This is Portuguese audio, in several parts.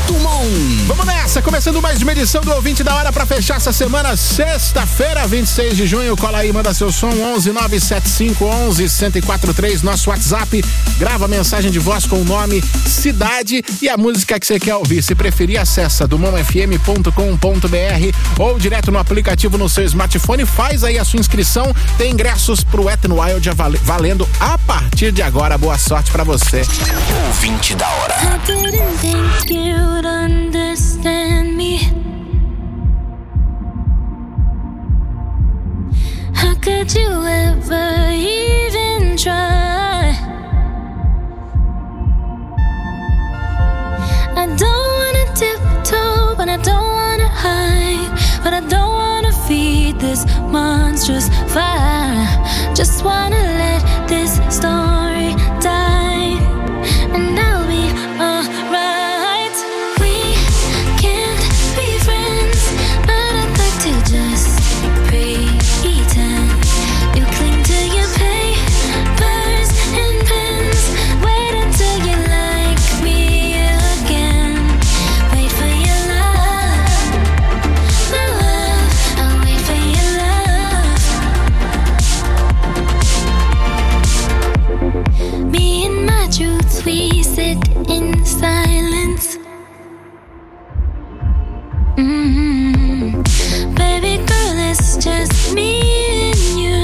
Vamos nessa, começando mais uma edição do Ouvinte da Hora pra fechar essa semana, sexta-feira, 26 de junho. Cola aí, manda seu som, 11975111043, nosso WhatsApp. Grava mensagem de voz com o nome, cidade e a música que você quer ouvir. Se preferir, acessa dumonfm.com.br ou direto no aplicativo no seu smartphone. Faz aí a sua inscrição. Tem ingressos pro Wet n Wild valendo a partir de agora. Boa sorte pra você. Ouvinte da Hora. Understand me. How could you ever even try? I don't wanna tiptoe, but I don't wanna hide, but I don't wanna feed this monstrous fire. Just wanna let this story die, and I'll be alright. We sit in silence. Baby girl, it's just me and you.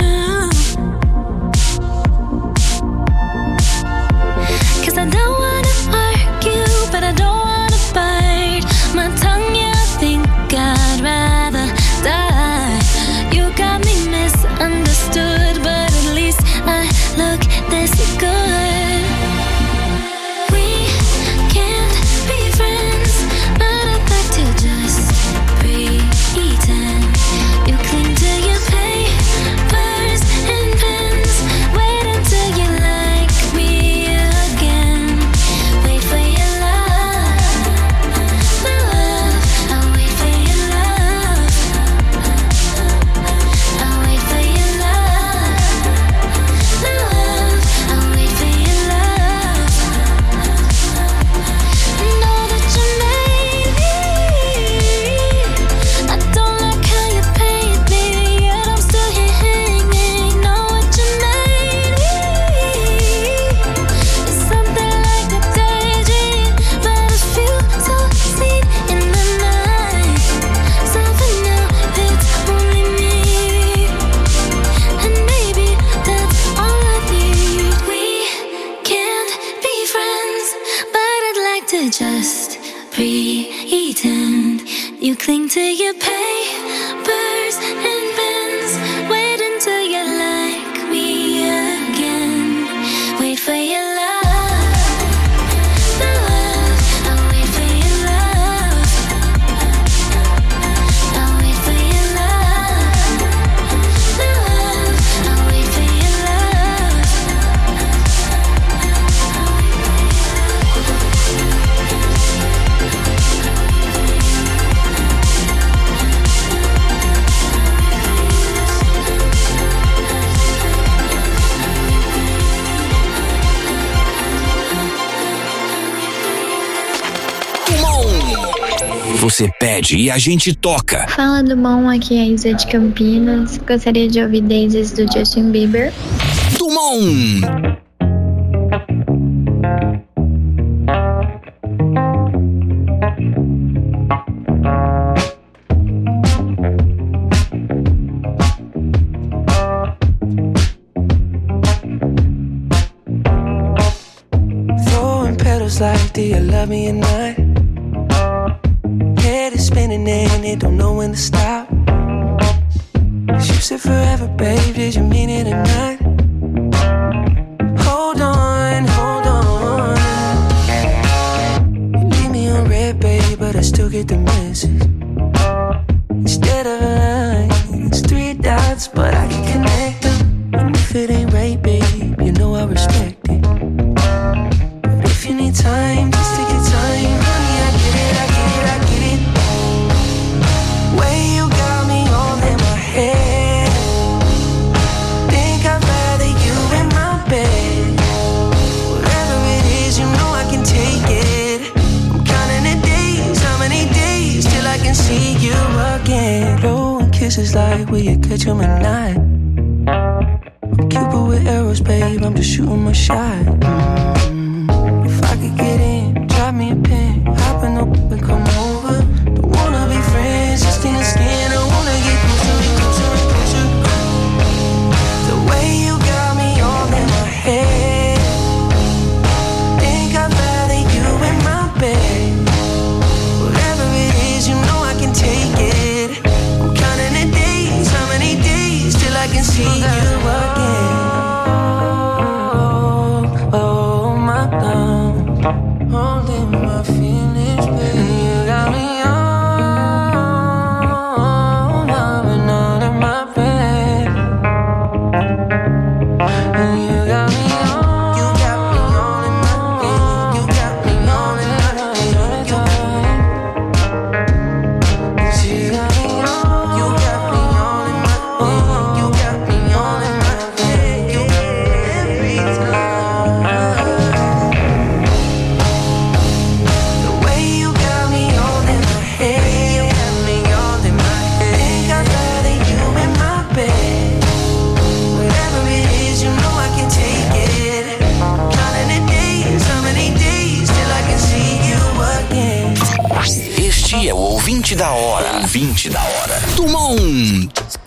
'Cause I don't wanna argue, but I don't wanna bite my tongue, yeah, I think I'd rather die. You got me misunderstood, but at least I look this good. Just pretend you cling to your papers and pens. Wait until you like me again. Wait for your love. Você pede e a gente toca. Fala do bom, aqui é a Isa de Campinas. Gostaria de ouvir Daisies do Justin Bieber. Dumont. Throwing petals like, do you love me or not? Head is spinning and it don't know when to stop. You said forever, babe, did you mean it or not? Hold on, hold on. You leave me on red, babe, but I still get the message. Instead of a line, it's 3 dots, but I can connect them. And if it ain't right, babe, you know I respect it. But if you need time, just take your time, honey, I get it, I get it, I get it. Way you got me all in my head. Think I'd rather you in my bed. Whatever it is, you know I can take it. I'm counting the days feels like, will you catch him at night? I'm Cupid with arrows, babe, I'm just shooting my shot. If I could get in, drop me a pin, hop in the and come over. Don't wanna be friends, just in the skin, I wanna get closer. The way you got me all in my head, think I'd rather you in my bed. Whatever it is, you know I can take it. I'm counting the days, how many days till I can see you again. Oh my God, holding my feelings, baby. You got me on, I've been out in my bed. And you got me on, you got me all in my bed. You got me all in my bed. You got me on, you got me all in my bed. You got me all in my bed. Every time. The way you got me all in my head, you got me all in my head. Think I'd rather you in my bed. Whatever it is, you know I can take it. Counting the days, how many days till I can see you again. Este é o ouvinte da hora. Ouvinte da hora. Dumont.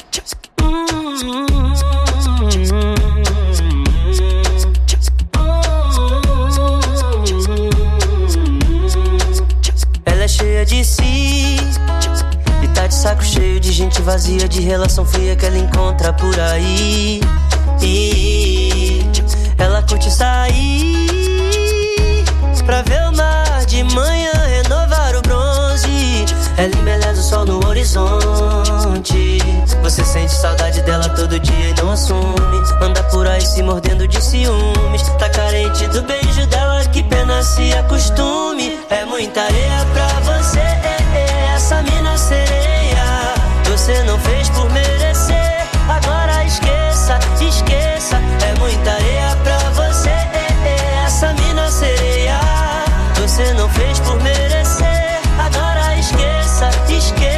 Ela é cheia de si e tá de saco cheio de gente vazia, de relação fria que ela encontra por aí. E ela curte sair pra ver o mar de manhã, renovar o bronze. Ela embeleza o sol no horizonte. Você sente saudade dela todo dia e não assume. Anda por aí se mordendo de ciúmes. Tá carente do beijo dela, que pena se acostume. É muita areia pra você, essa mina sereia. Você não fez por merecer, agora esqueça, esqueça. É muita areia pra você, essa mina sereia. Você não fez por merecer, agora esqueça, esqueça.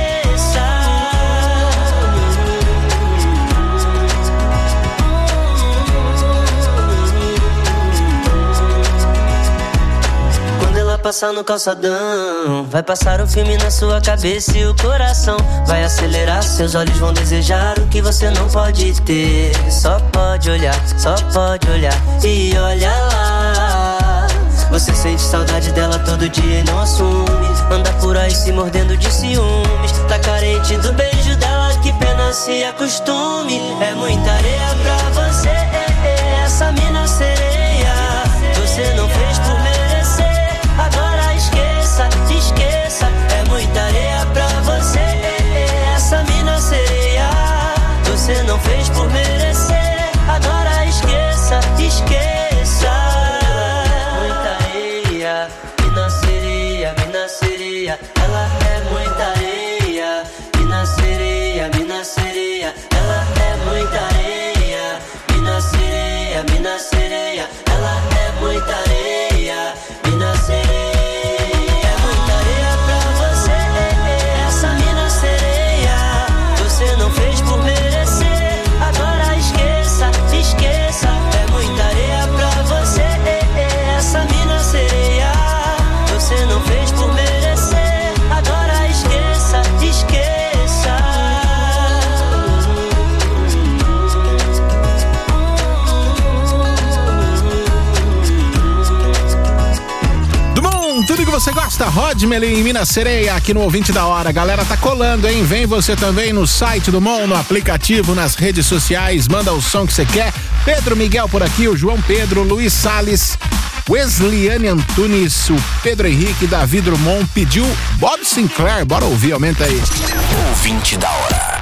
Quando ela passar no calçadão, vai passar um filme na sua cabeça e o coração vai acelerar. Seus olhos vão desejar o que você não pode ter. Só pode olhar e olha lá. Você sente saudade dela todo dia e não assume. Anda por aí se mordendo de ciúmes. Tá carente do beijo dela, que pena se acostume. É muita areia pra você, essa mina sereia. Você não fez por merecer, agora esqueça, esqueça. É muita areia pra você, essa mina sereia. Você não fez por merecer, agora esqueça, esqueça. Mina sereia, ela é muita areia. Mina sereia, ela é muita areia. Mina sereia, ela é muita areia. Mina sereia, é muita areia pra você, essa mina sereia. Você não fez por merecer, agora esqueça, esqueça. É muita areia pra você, essa mina sereia. Você não fez por merecer, agora esqueça, esqueça. Dumont, tudo que você gosta, Rodmelin, Mina Sereia, aqui no Ouvinte da Hora. Galera, tá colando, hein? Vem você também no site do Mon, no aplicativo, nas redes sociais, manda o som que você quer. Pedro Miguel por aqui, o João Pedro, Luiz Salles, Wesleyane Antunes, o Pedro Henrique, Davi Drummond pediu Bob Sinclair. Bora ouvir, aumenta aí. Ouvinte da hora.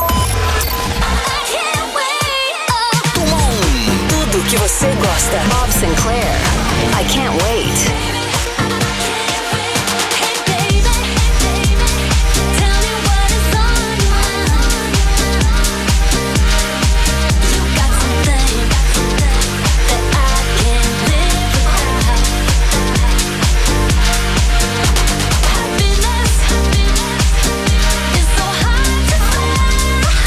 Tudo que você gosta. Bob Sinclair. I can't wait. Happiness is so hard to find.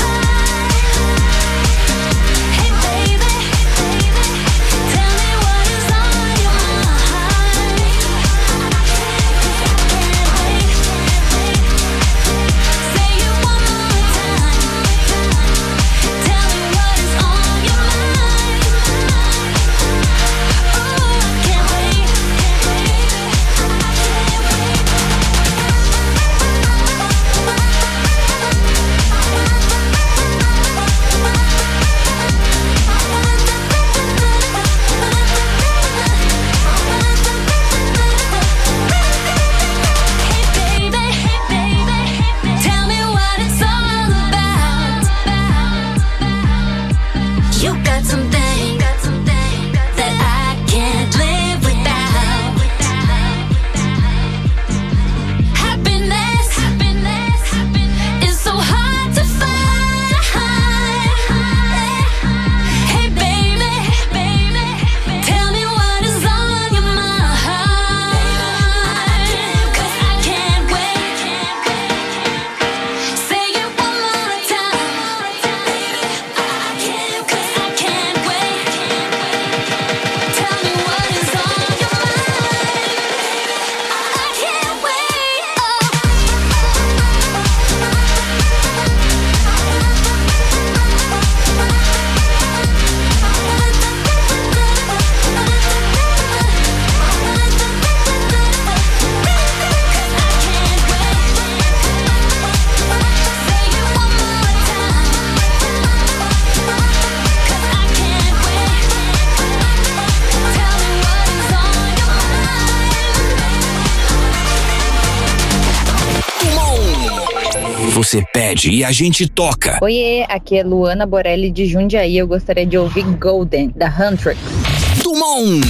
você pede e a gente toca. Oiê, aqui é Luana Borelli de Jundiaí. Eu gostaria de ouvir Golden, da Huntrix. Dumont!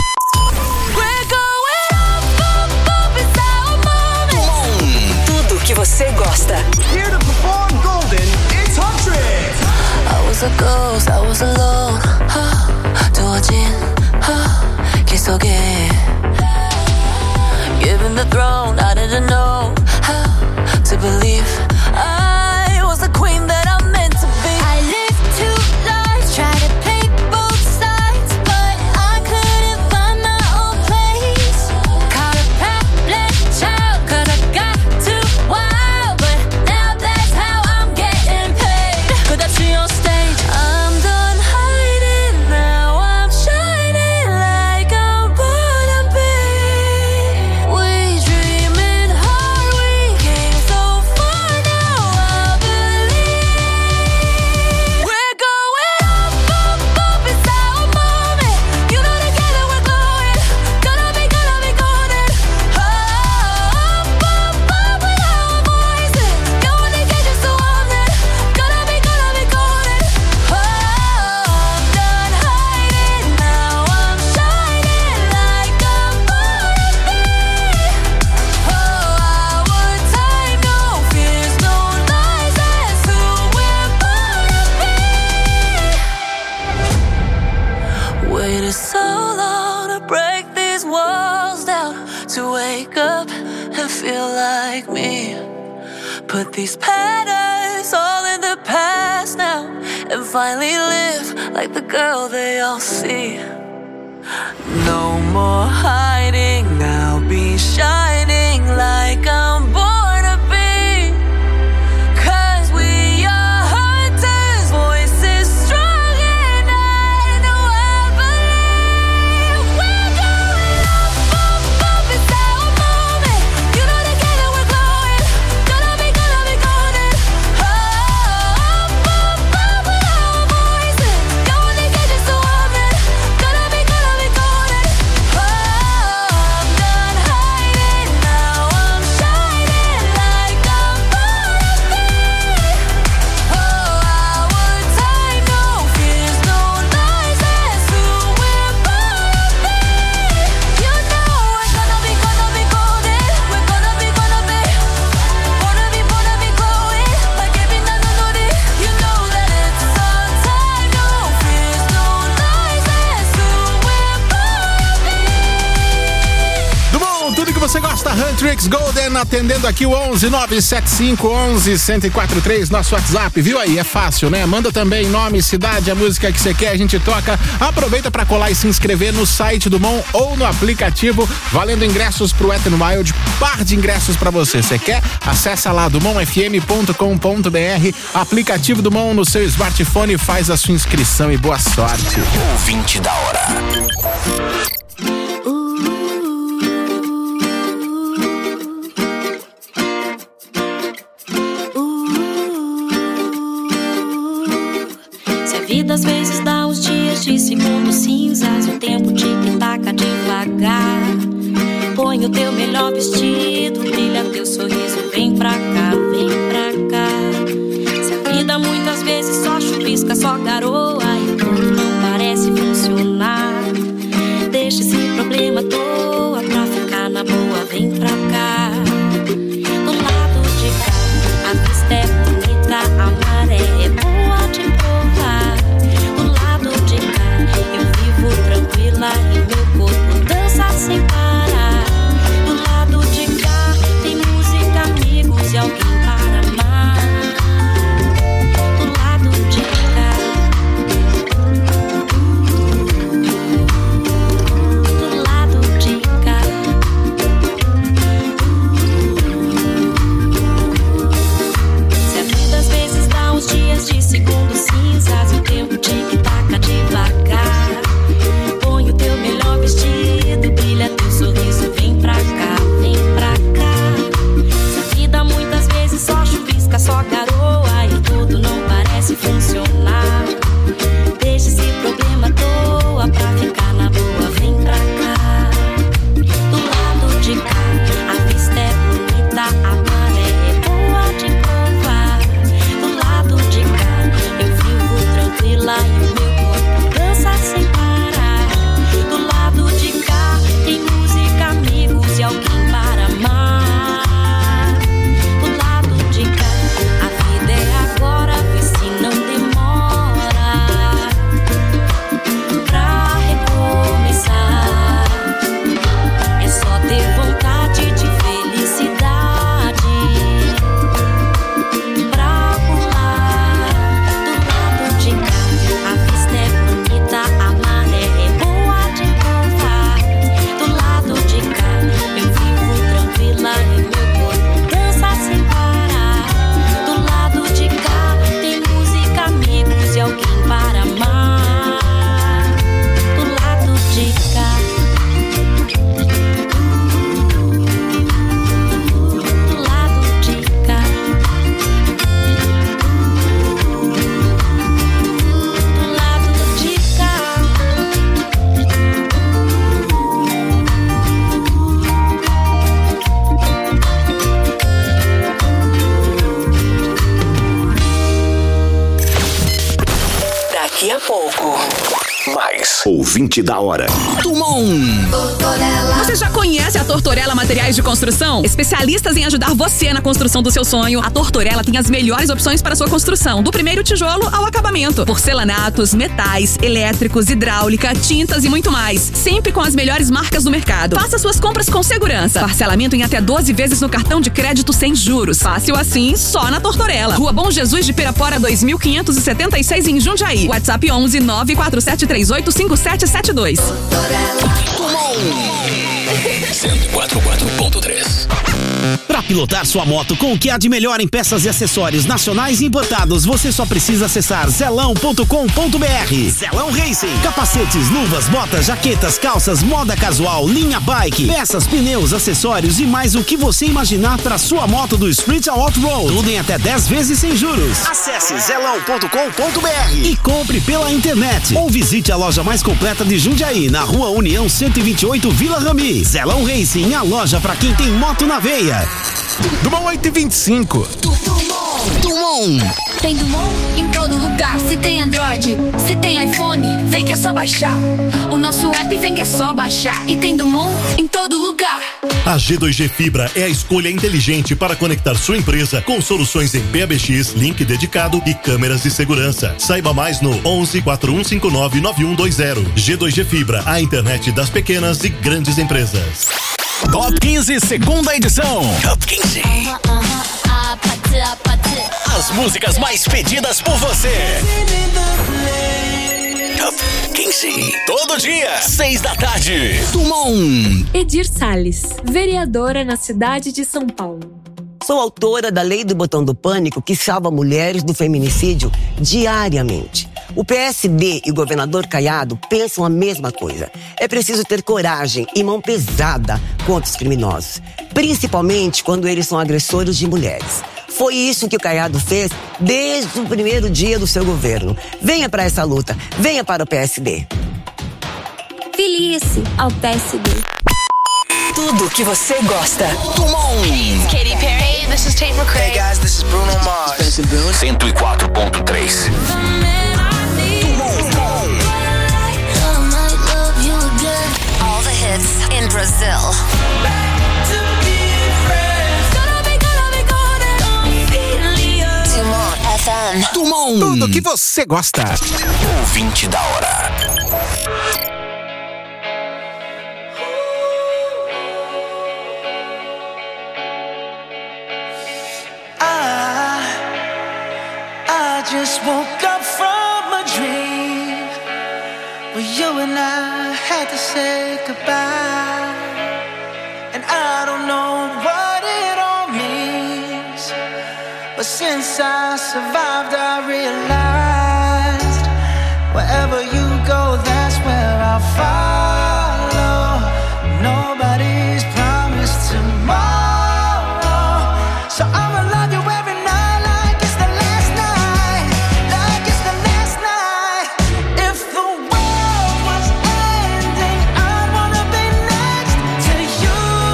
Tudo que você gosta. Here to perform Golden, it's Huntrix. I was a ghost, I was alone. 두어진 길 속에 Given the throne, I didn't know how to believe I was the queen that I'm meant to be. I lived two lives, tried to play both sides, but I couldn't find my own place. Caught a problem child, 'cause I got too wild, but now that's how I'm getting paid. 끝없이 on stage, I'm done hiding now. I'm shining like I'm born to be. We dreaming hard, we came so far now. I believe we're going up inside a moment. You know together we're glowing. Gonna be golden. Up with our voices. Going to get you so on it. Gonna be golden. I'm done hiding now. I'm shining like I'm born to be. Our time, no fears, no lies. That's who we're born to be. Waited so long to break these walls down, to wake up and feel like me. Put these patterns all in the past now, and finally live like the girl they all see. No more hiding, I'll be shining like I'm born to be. 'Cause we are hunters, voices strong, and I know I believe we're going up inside a moment. You know together we're glowing. Gonna be golden. Up with our voices. Going to get you so on it. Gonna be golden. I'm done hiding now. I'm shining like I'm born to be. Our time, no fears, no lies. That's who we're born to be. You know we're gonna be golden. We're gonna be glowing like every night on the You know that it's our time, no fears, no lies. That's who we're born to be. Dumont, tudo que você gosta, Huntrix Golden, atendendo aqui o 11975111043, nosso WhatsApp, viu aí? É fácil, né? Manda também nome, cidade, a música que você quer, a gente toca. Aproveita pra colar e se inscrever no site do Dumont ou no aplicativo, valendo ingressos pro Wet n Wild, par de ingressos pra você. Você quer? Acessa lá dumontfm.com.br, aplicativo do Dumont no seu smartphone, faz a sua inscrição e boa sorte. Ouvinte da hora. Se a vida às vezes dá uns dias de segundos cinzas, o tempo tic-taca devagar. Põe o teu melhor vestido, brilha teu sorriso, vem pra cá, vem pra cá. Se a vida muitas vezes só chuvisca, só garoa e tudo não parece funcionar, deixa esse problema à toa pra ficar na boa, vem pra cá. Do lado de cá, a vista é bonita, a maré é boa de provar. Do lado de cá, eu vivo tranquila e meu corpo dança sem parar. Do lado de cá, tem música, amigos e alguém para amar. Do lado de cá, mais. Ouvinte da hora. Tumon. Você já conhece a Tortorella Materiais de Construção? Especialistas em ajudar você na construção do seu sonho. A Tortorella tem as melhores opções para a sua construção, do primeiro tijolo ao acabamento. Porcelanatos, metais, elétricos, hidráulica, tintas e muito mais. Sempre com as melhores marcas do mercado. Faça suas compras com segurança. Parcelamento em até 12 vezes no cartão de crédito sem juros. Fácil assim, só na Tortorella. Rua Bom Jesus de Pirapora 2576 em Jundiaí. WhatsApp 11 94738 5772. 104.3. Para pilotar sua moto com o que há de melhor em peças e acessórios nacionais e importados, você só precisa acessar zelão.com.br. Zelão Racing. Capacetes, luvas, botas, jaquetas, calças, moda casual, linha bike, peças, pneus, acessórios e mais o que você imaginar para sua moto do Street ao Off-Road. Tudo em até 10 vezes sem juros. Acesse zelão.com.br e compre pela internet. Ou visite a loja mais completa de Jundiaí, na Rua União 128, Vila Rami. Zelão Racing, a loja para quem tem moto na veia. Dumont 825. Tumon. Tem Dumont em todo lugar. Se tem Android, se tem iPhone, vem que é só baixar. O nosso app vem que é só baixar. E tem Dumont em todo lugar. A G2G Fibra é a escolha inteligente para conectar sua empresa com soluções em PBX, link dedicado e câmeras de segurança. Saiba mais no 11 4159 9120. G2G Fibra, a internet das pequenas e grandes empresas. Top 15, segunda edição. Top 15. As músicas mais pedidas por você. Top 15. Todo dia, 6 da tarde. Tumon. Edir Salles, vereadora na cidade de São Paulo. Sou autora da Lei do Botão do Pânico, que salva mulheres do feminicídio diariamente. O PSD e o governador Caiado pensam a mesma coisa. É preciso ter coragem e mão pesada contra os criminosos, principalmente quando eles são agressores de mulheres. Foi isso que o Caiado fez desde o primeiro dia do seu governo. Venha para essa luta, venha para o PSD. Filie-se ao PSD. Tudo que você gosta. Tumon. Hey, it's Katy Perry. This is Tate McRae. Hey guys, this is Bruno Mars. 104.3. All the hits in Brazil. Tumon FM. Tumon. Tudo que você gosta. Ouvinte da hora. I just woke up from a dream where you and I had to say goodbye. And I don't know what it all means, but since I survived I realized wherever you go, that's where I'll follow. Nobody's promised tomorrow, so I'ma love you every night like it's the last night, like it's the last night. If the world was ending, I wanna be next to you.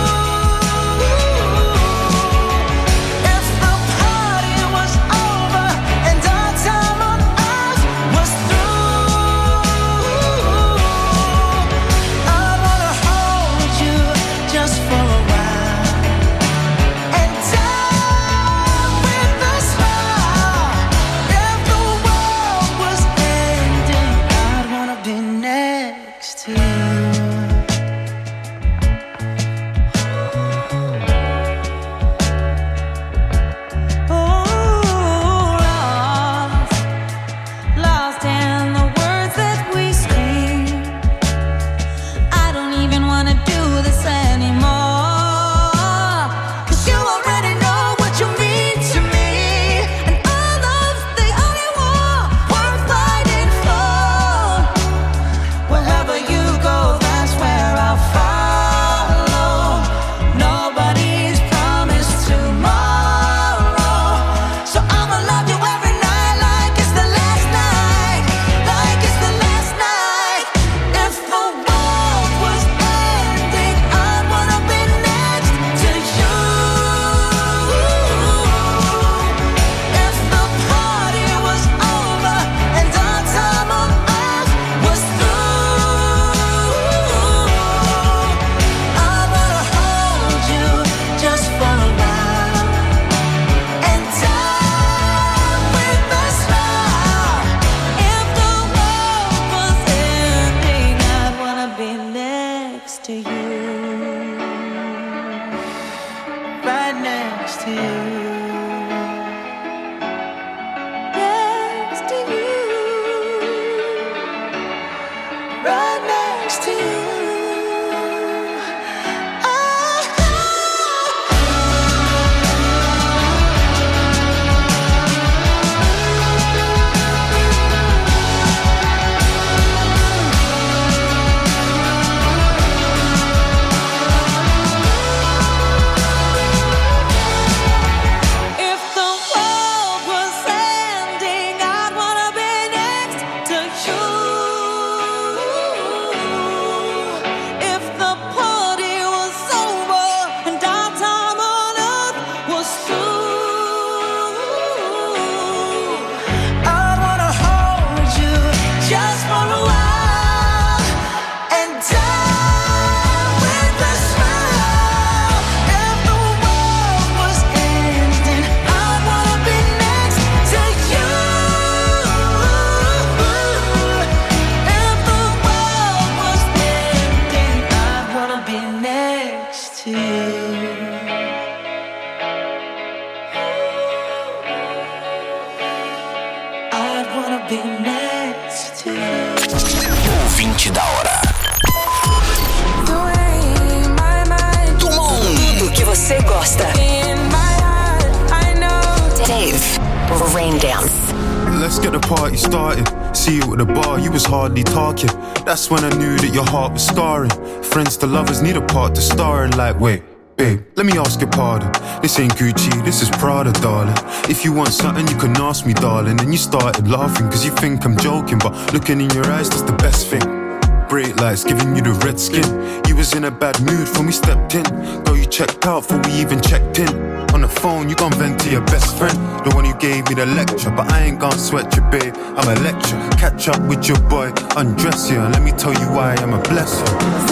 If the party was over and our time on earth was through, next to you. Next to you. Right next to you. Ouvinte da hora. Tudo que você gosta. Dave, Rain Dance. Let's get the party started. See you at the bar, you was hardly talking. That's when I knew that your heart was scarring. Friends to lovers need a part to star in. Like, wait, babe, let me ask your pardon. This ain't Gucci, this is Prada, darling. If you want something, you can ask me, darling. And you started laughing, cause you think I'm joking. But looking in your eyes, that's the best thing. Bright lights giving you the red skin. You was in a bad mood when we stepped in. Girl, you checked out before we even checked in. On the phone, you gon' vent to your best friend, the one who gave me the lecture. But I ain't gon' sweat you, babe, I'm a lecture. Catch up with your boy, undress you, and let me tell you why I'm a blessing.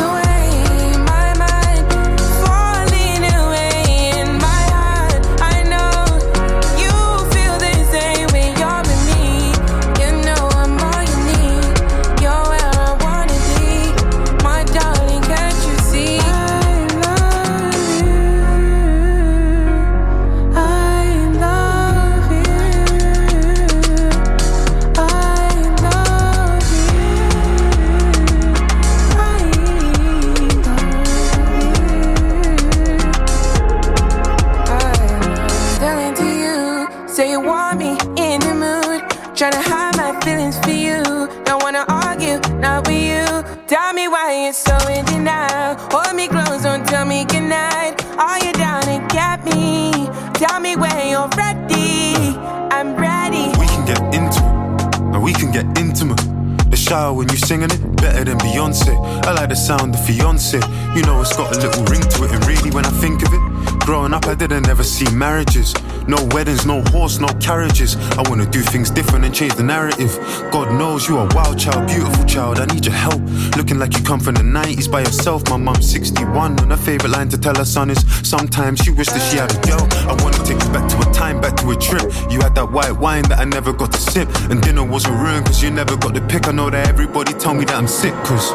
When you singing it, better than Beyonce. I like the sound of Fiancé. You know it's got a little ring to it. And really when I think of it, growing up I didn't ever see marriages. No weddings, no horse, no carriages. I wanna do things different and change the narrative. God knows you are a wild child, beautiful child. I need your help. Looking like you come from the 90s by yourself. My mum's 61 and her favourite line to tell her son is sometimes she wished that she had a girl. I wanna take you back to a time, back to a trip. You had that white wine that I never got to sip. And dinner wasn't ruined cause you never got the pick. I know that everybody told me that I'm sick cause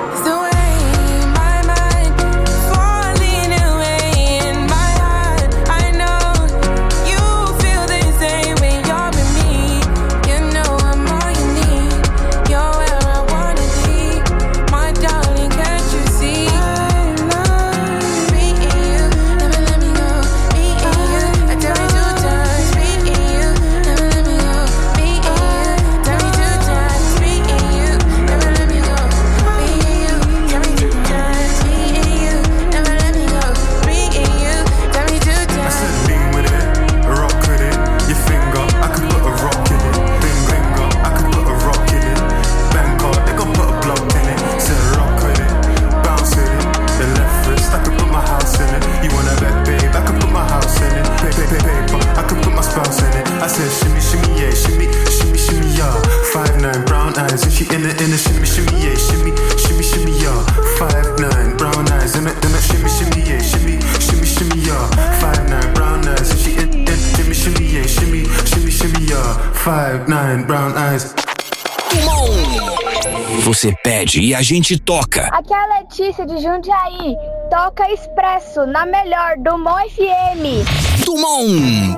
Você pede e a gente toca. Aqui é a Letícia de Jundiaí. Toca Expresso na melhor do Mon FM. Dumont.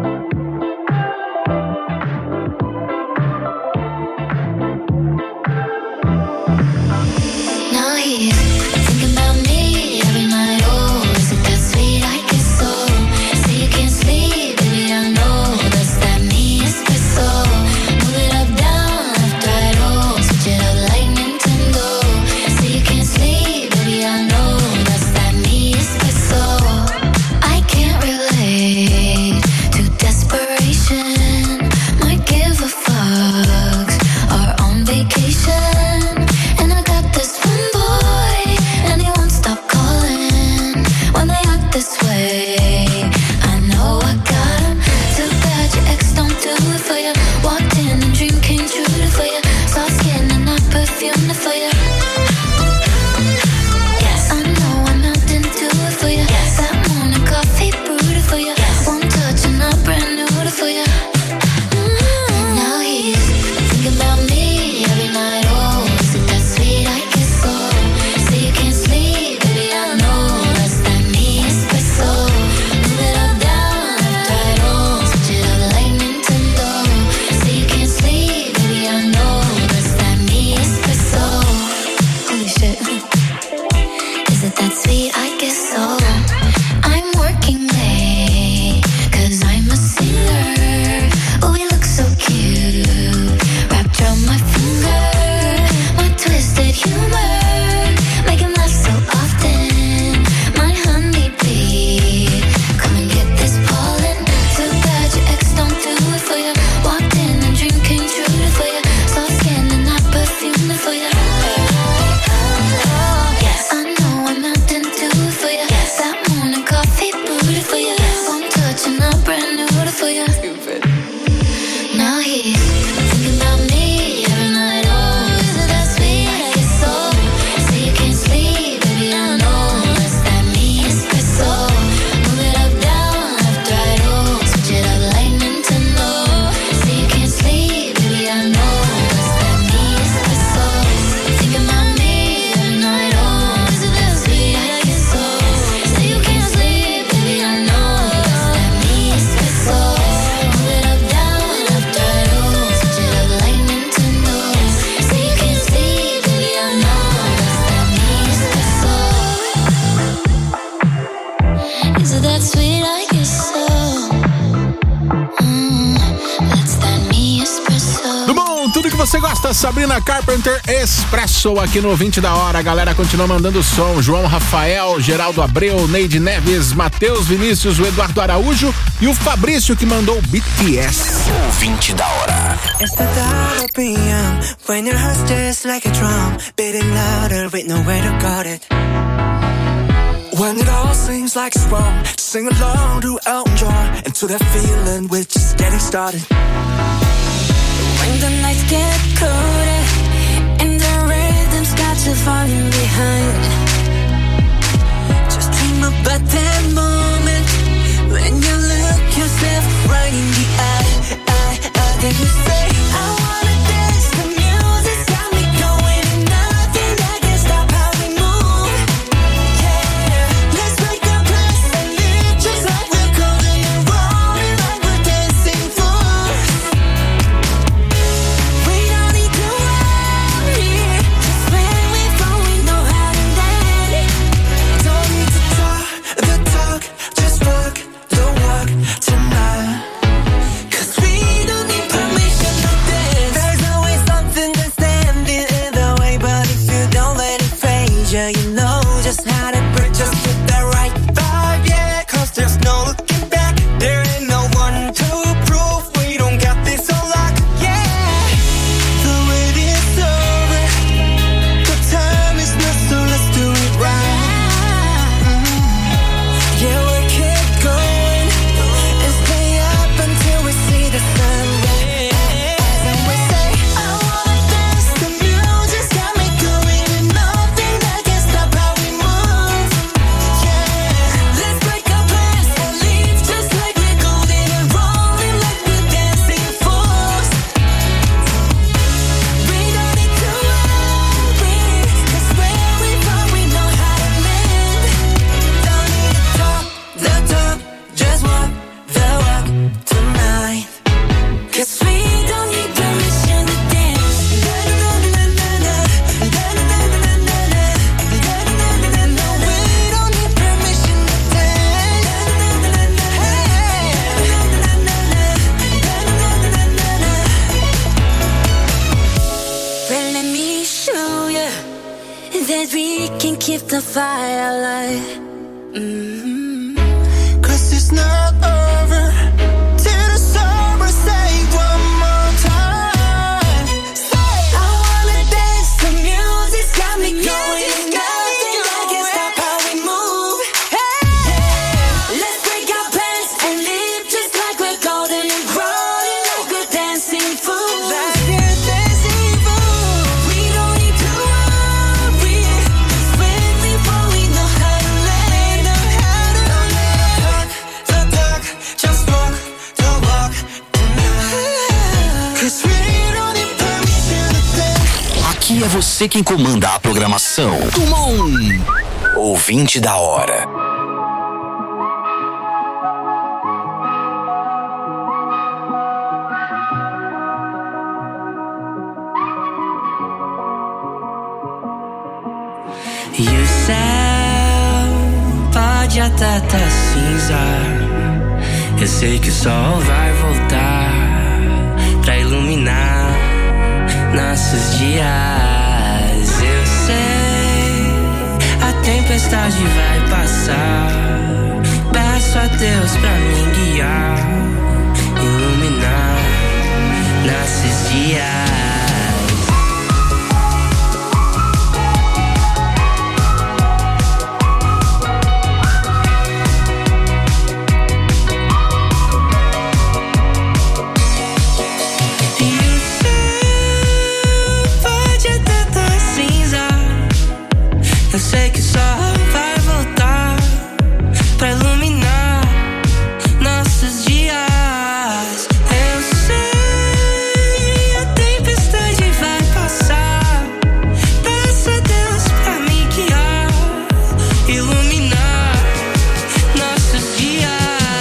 Sabrina Carpenter Expresso aqui no 20 da hora. A galera continua mandando som. João Rafael, Geraldo Abreu, Neide Neves, Matheus Vinícius, o Eduardo Araújo e o Fabrício que mandou BTS. O 20 da hora. It's the thought of being when your heart's just like a drum, beating louder with nowhere to guard it. When it all seems like it's wrong, sing along to Elton John and to that feeling we're just getting started. When the nights get colder and the rhythm's got you falling behind, just dream about that moment when you look yourself right in the eye, then you say, I wanna dance, the music's got me going and nothing that can stop how we move. Yeah, let's make a place and live just like we're golden and rolling like we're dancing fools. We don't need to worry, just when we fall we know how to dance. Don't need to talk the talk. firelight. Cause it's not over till the summer. Say one more time. Say I wanna dance. The music's got me going. Nothing I can stop how we move. Hey, let's break our plans and live just like we're golden and rolling like we're dancing fools. Like we're dancing fools. We don't need to worry. Swim before we know how to let. Know how to let. The dark, just walk the walk tonight. Cause we don't need permission to dance. Aqui é você quem comanda a programação. Tumon, ouvinte da hora. E o céu pode até tá cinza. Eu sei que o sol vai voltar pra iluminar nossos dias. Eu sei, a tempestade vai passar. Peço a Deus pra me guiar, iluminar nossos dias. Eu sei que só vai voltar pra iluminar nossos dias. Eu sei, a tempestade vai passar. Peço a Deus pra me guiar, iluminar nossos dias.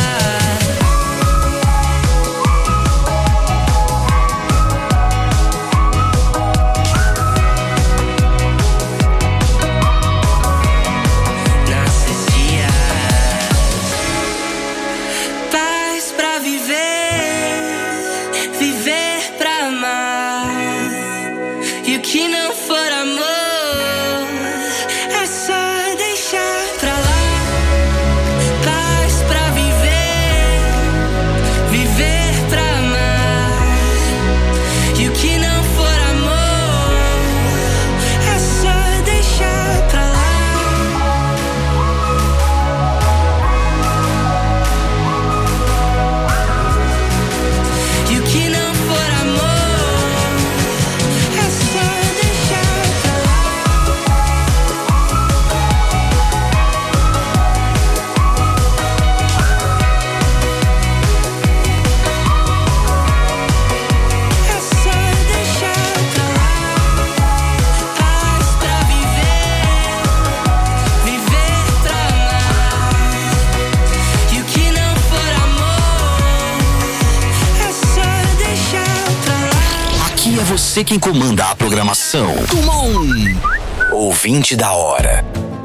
Você quem comanda a programação. Tumon, ouvinte da hora.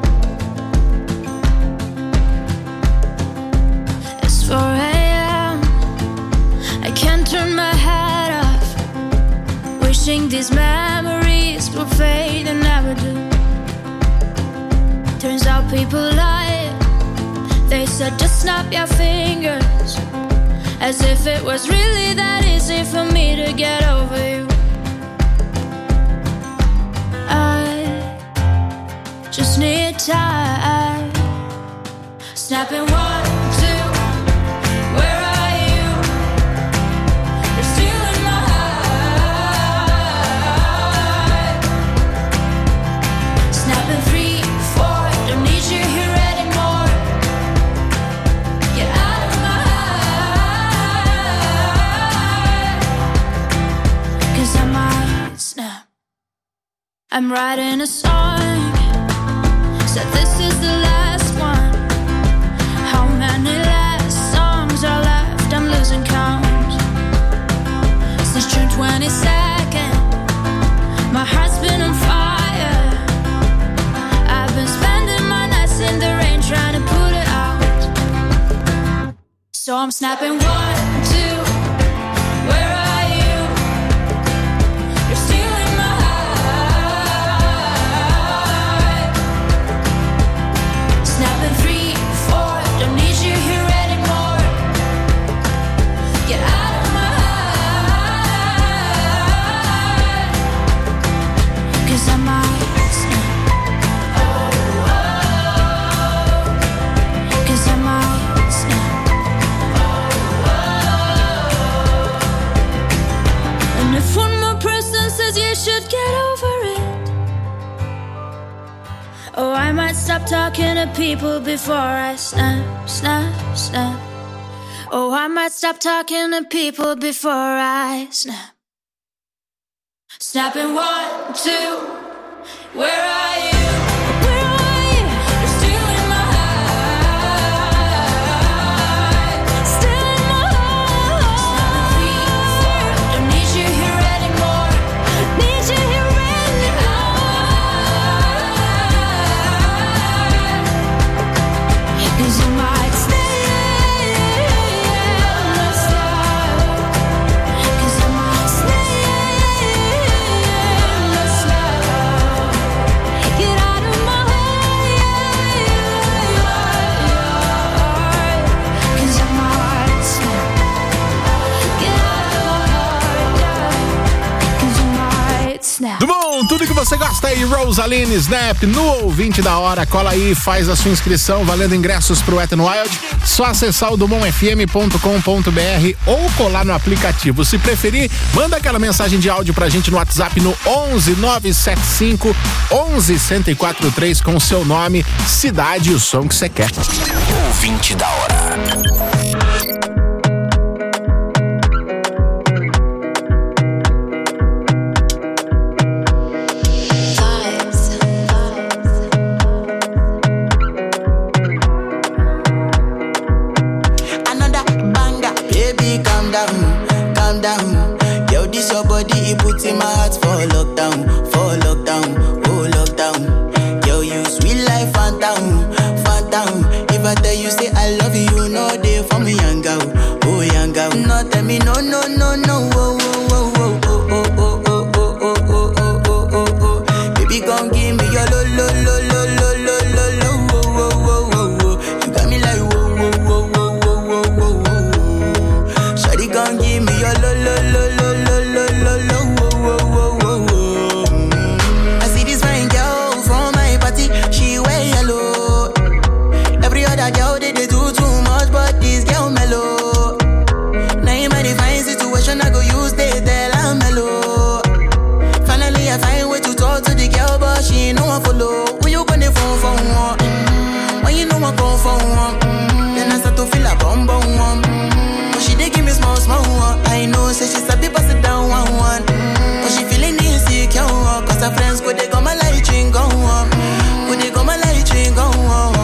It's 4 a.m. I can't turn my head off. Wishing these memories will fade and never do. Turns out people lie. They said just snap your fingers, as if it was really that easy for me to get over you. I just need time. Snapping 1, 2. Where are you? You're stealing my heart. Snapping 3, 4. Don't need you here anymore. Get out of my heart. 'Cause I might snap. I'm writing a song, said this is the last one. How many last songs are left? I'm losing count. Since June 22nd, my heart's been on fire. I've been spending my nights in the rain trying to put it out. So I'm snapping 1, 2. Where are you? You're stealing my heart. might stop talking to people before I snap, snap, snap. Oh, I might stop talking to people before I snap. Snapping 1, 2, where are you? Where are you? You're still in my heart. Still in my heart. 3, 4, don't need you here anymore. Need you here anymore. 'Cause you might stay in the slide. 'Cause you might stay in the slide. Get out of my heart. 'Cause you might snap. Get out of my heart. 'Cause you might snap. Do bom, tudo que você gosta aí, Rosaline Snap, no ouvinte da hora. Cola aí, faz a sua inscrição, valendo ingressos pro Wet n Wild. Só acessar o dumonfm.com.br ou colar no aplicativo. Se preferir, manda aquela mensagem de áudio pra gente no WhatsApp no 11 975 11 1043 com seu nome, cidade e o som que você quer. Ouvinte da hora. Another banger, baby, calm down, calm down. Yo, this your body, it puts in my heart for lockdown, oh lockdown. Yo, you sweet life, phantom, phantom. If I tell you say I love you, you know they for me, young girl, oh young girl. No, tell me no, no, no, no, oh, oh, oh, oh, oh, oh, oh, oh, oh, oh, oh, oh, oh, oh, oh. Baby, come give me your lo, lo, lo, lo, lo, lo, lo, lo, oh, oh, oh, oh, oh. You got me like whoa, whoa, whoa, whoa, whoa, whoa, whoa, whoa. Shawty, come give me your lo, lo, lo, lo, lo, lo, lo, lo, oh, oh, oh, oh, oh. I see this fine girl from my party, she wear yellow. Every other girl they do too much, but this girl mellow. Now in my divine situation, I go use they tell I'm mellow. Finally I find way to talk to the girl, but she ain't no one follow. When you gonna phone for one? When you know I go for one? Then I start to feel a bum bum one. But she dey give me small small one. I know say she's a bit pass it down one one. But she feeling insecure, cause her friends go they go my light ring go on. Go they go my light ring go on.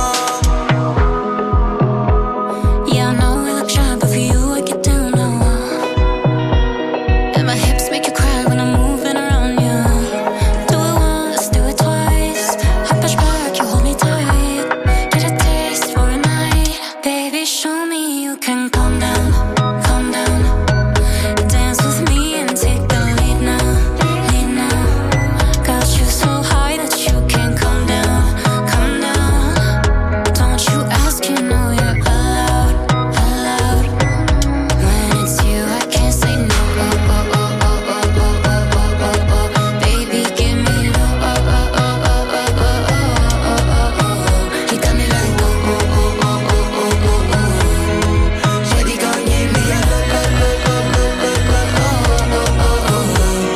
Yeah, I know we look shy, but for you I get down low. And my hips make you cry when I'm moving around you. Do it once, do it twice. I push back, you hold me tight. Get a taste for a night. Baby, show me you can calm down, calm down. Dance with me and take the lead now, lead now. Got you so high that you can't come down, come down. Don't you ask, you know you're allowed, allowed. When it's you, I can't say no. Oh, oh, oh, oh, oh, oh, oh, oh, oh, oh. Baby, give me low. Oh, oh, oh, oh, oh, oh, oh, oh, oh, oh. You got me like oh, oh, oh, oh, oh, oh, oh, oh. Shawty gon' give me a low, low, low, low, low, low, low, oh, oh, oh,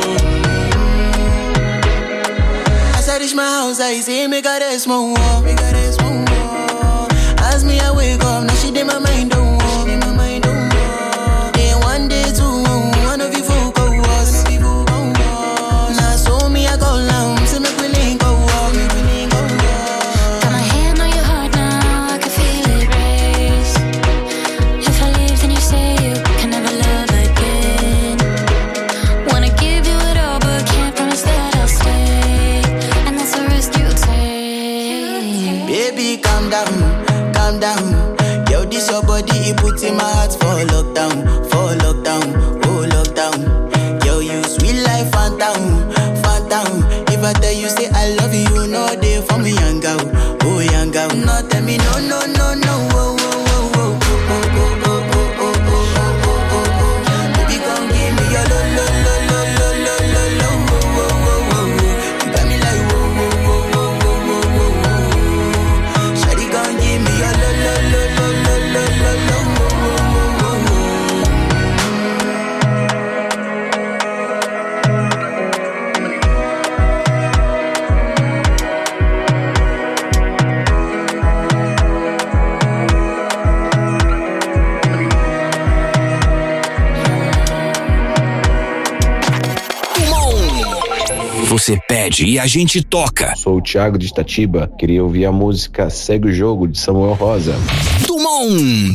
oh. As I reach my house, I see me got a small wall, me got a small wall. As me I wake up, now she did my mind don't walk, my mind don't walk. Then one day two, one of you folk go was. Now so me I go down, see me willing go walk, me willing go walk. Got my hand on your heart now, I can feel it race. If I leave, then you say you can never love again. Wanna give you it all, but can't promise that I'll stay. And that's a risk you take. Baby, calm down, calm down. Yo, this your body, it puts in my heart for lockdown, oh lockdown. Yo, you sweet life, phantom, phantom. If I tell you say I love you, you know they for me, young girl, oh young girl. No, tell me no, no, no, no, oh, oh, oh, oh, oh, oh, oh, oh, oh, oh, oh, oh, oh, oh. Baby, come give me your lo, lo, lo, lo, lo, lo, lo, lo, oh, oh, oh, oh. You got me like whoa, whoa, whoa, whoa, whoa, whoa, whoa. Shawty gon' give me your lo, lo, lo, lo, lo, lo, lo, lo, oh, oh, oh, oh, oh. você pede e a gente toca. Sou o Thiago de Itatiba, queria ouvir a música Segue o Jogo, de Samuel Rosa. Dumont!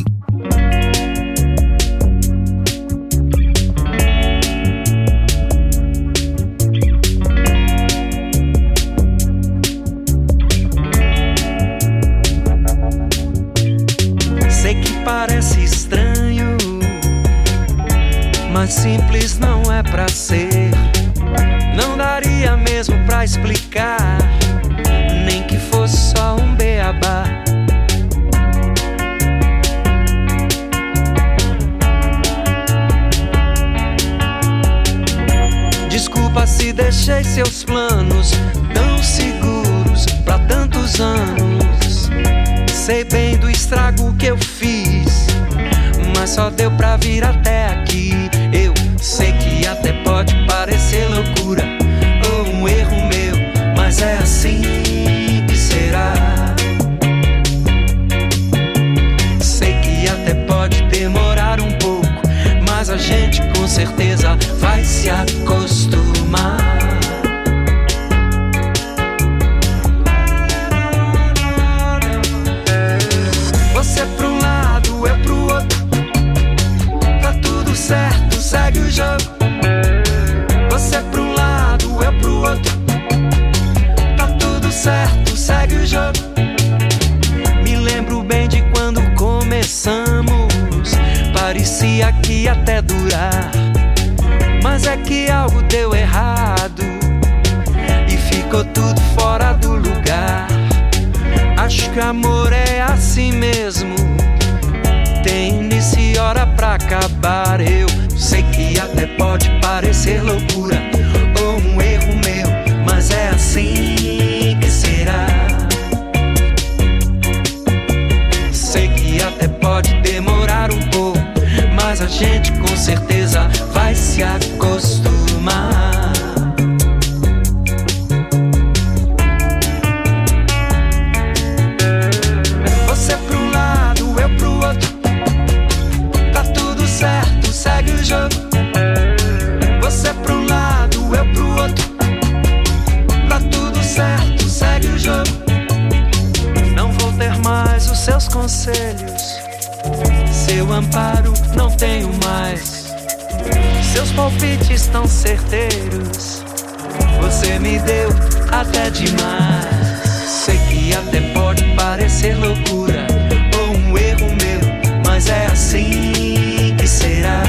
Sei que parece estranho, mas simples não é pra ser. Não daria mesmo pra explicar, nem que fosse só um beabá. Desculpa se deixei seus planos tão seguros pra tantos anos. Sei bem do estrago que eu fiz, mas só deu pra vir até aqui. Eu sei que até pode parecer loucura ou um erro meu, mas é assim que será. Sei que até pode demorar um pouco, mas a gente com certeza vai se acostumar. Você pra um lado, eu pro outro, tá tudo certo, segue o jogo. Você pra um lado, eu pro outro, tá tudo certo, segue o jogo. Me lembro bem de quando começamos, parecia que ia até durar, mas é que algo deu errado e ficou tudo fora do lugar. Acho que amor é assim mesmo, tem início e hora pra acabar. Eu sei que até pode parecer loucura ou um erro meu, mas é assim que será. Sei que até pode demorar um pouco, mas a gente com certeza vai se acostumar. Você pra um lado, eu pro outro, tá tudo certo, segue o jogo. Você pra um lado, eu pro outro, tá tudo certo, segue o jogo. Não vou ter mais os seus conselhos, seu amparo não tenho mais. Seus palpites tão certeiros, você me deu até demais. Sei que até pode parecer loucura ou um erro meu, mas é assim que será.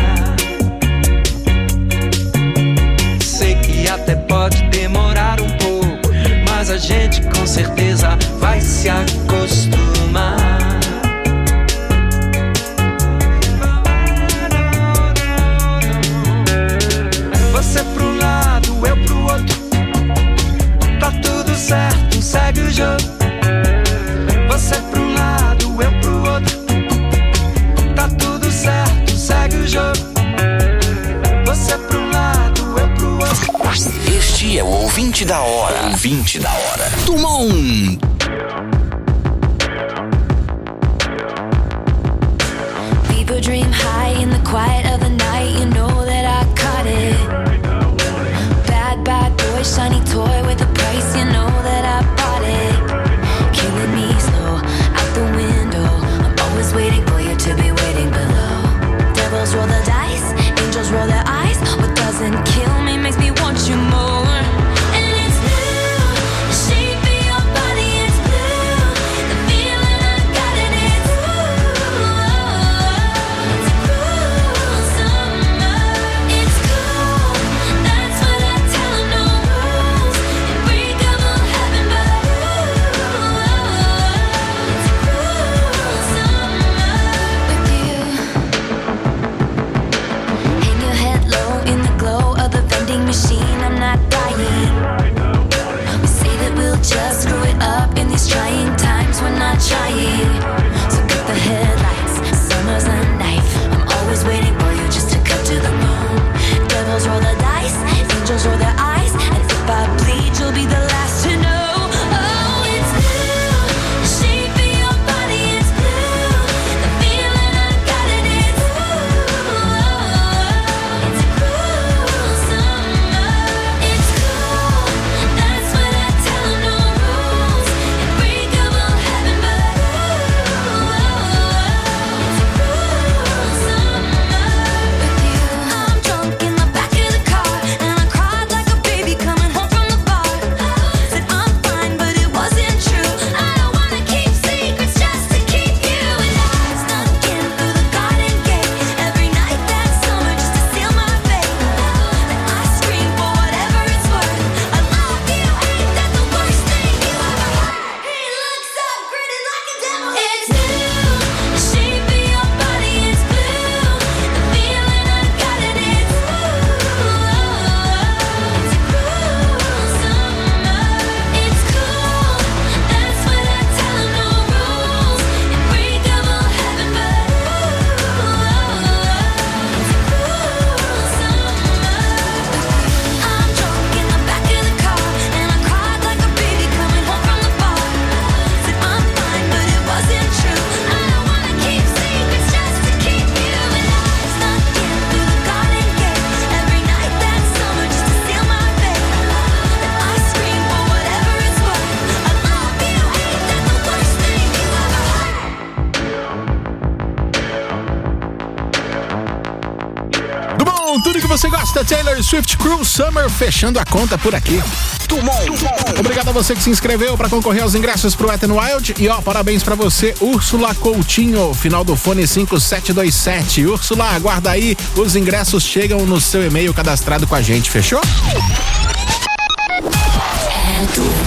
Sei que até pode demorar um pouco, mas a gente com certeza vai se acostumar. Você pra um lado, eu pro outro, tá tudo certo, segue o jogo. Você pra um lado, eu pro outro, tá tudo certo, segue o jogo. Você pra um lado, eu pro outro. Este é o Ouvinte da Hora. Ouvinte da Hora. Dumont. People dream high in the quiet of the night. You know that I caught it. Bad, bad boy, shiny toy with a price. You know that I bought it. Killing me slow, out the window. I'm always waiting for you to be waiting below. Devils roll the dice, angels roll their eyes. What doesn't kill me makes me want you more. And it's new, the shape of your body, it's você gosta, Taylor Swift, Cruel Summer, fechando a conta por aqui. Obrigado a você que se inscreveu para concorrer aos ingressos pro Wet n Wild. E parabéns para você, Úrsula Coutinho, final do fone 5727. Úrsula, aguarda aí, os ingressos chegam no seu e-mail cadastrado com a gente, fechou?